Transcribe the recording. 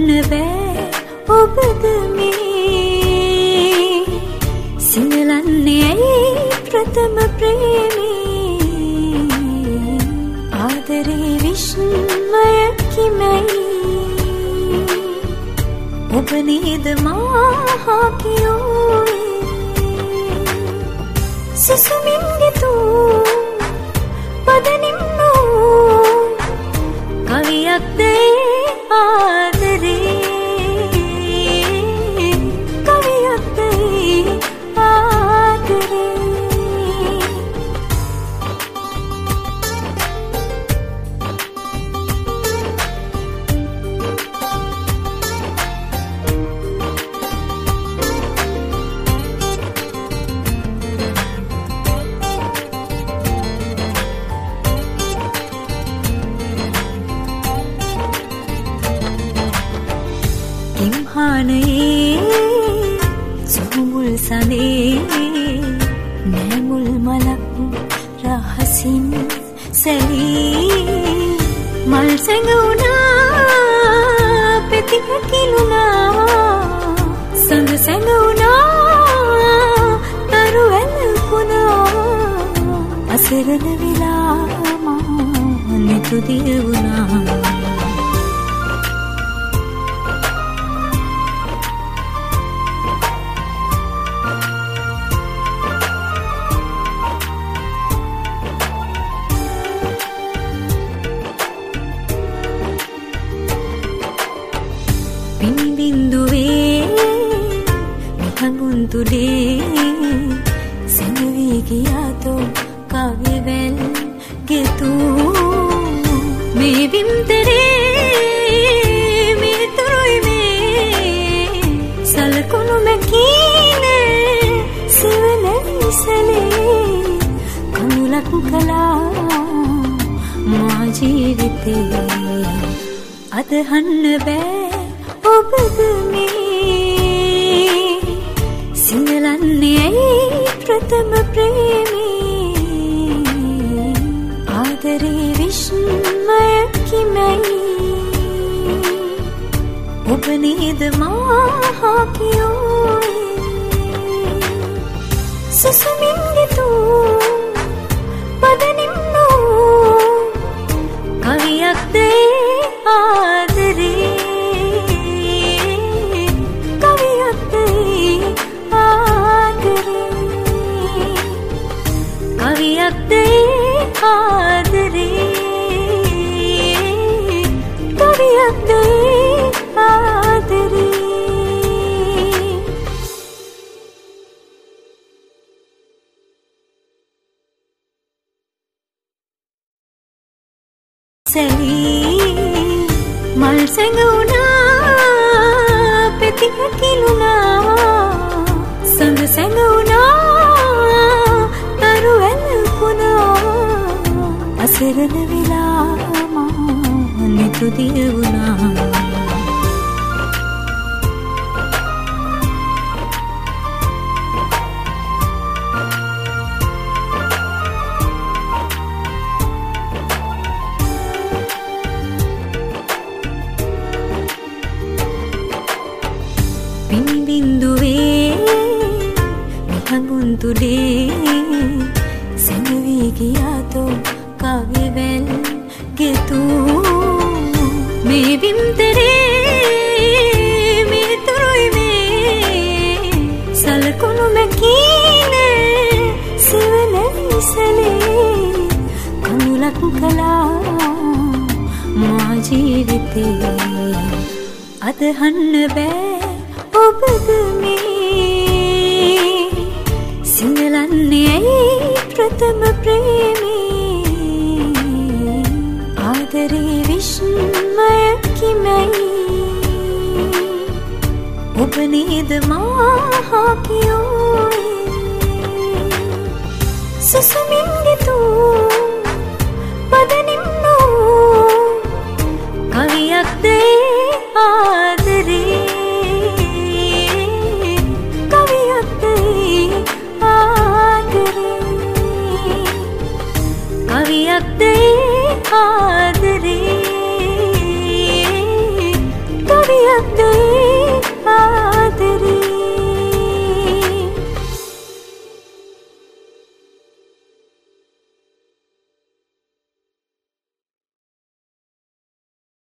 බෑ ඔබද මේ සිංහලන්නේ ඇයි ප්‍රථම ප්‍රේමී ආදරේ විශ්මය කිමයි ඔබ නේද මහා කියෝයි සුසුමින් ගෙතු පදනිම්නු කවියක්ද ආදරේ කවියක්ද ආදරේ කිම්හානයේ සුමුල් සනේ නැමුල් මලක් රහසින් සැලී මල් සැඟුණා පෙති හැකිලුණා සඳ සැඟුණා තරු ඇලපුණා අසරණ වෙලා මා නිතුදිය වුණා තුලේ සෙනවී ගියාතෝ කවිවැල් ගෙතු මේ විම්තරේ මේ තුරුයි මේ සලකුණු මැකීනේ සිවලැසලේ කනුලක් කලා මා ජීවිතේ අදහන්න බෑ ඔබද මේ සිංහලන්නේ ඇයි ප්‍රථම ප්‍රේමී ආදරේ විශ්මය කිමයි ඔබ නේද මහා කියෝයි සුසුමින් ගෙතු පදනිම්නු කවියක්ද ආදරේ කවියක්ද ආදරේ කවියක්ද ආදරේ සැලී මල් සැඟුණා පෙති හැකිලුණා සඳ සැඟුණා තරු ඇලපුණා අසරණ වෙලා මා නිතුදිය වුණා තුලේ සෙනවී ගියාතෝ කවිවැල් ගෙතු මේ විම්තරේ මේ තුරුයි මේ සලකුණු මැකීනේ සිවලැසලේ කනුලක් කලා මා ජීවිතේ අදහන්න බෑ ඔබද මේ සිංහලන්නේ ඇයි ප්‍රථම ප්‍රේමී ආදරේ විශ්මය කිමයි ඔබ නේද මහා කියෝයි සුසුමින් ගෙතු පදනිම්නු කවියක්ද ආදරේ කවියක්ද කවියක්ද ආදරේ කවියක්ද කවියක්ද ඒ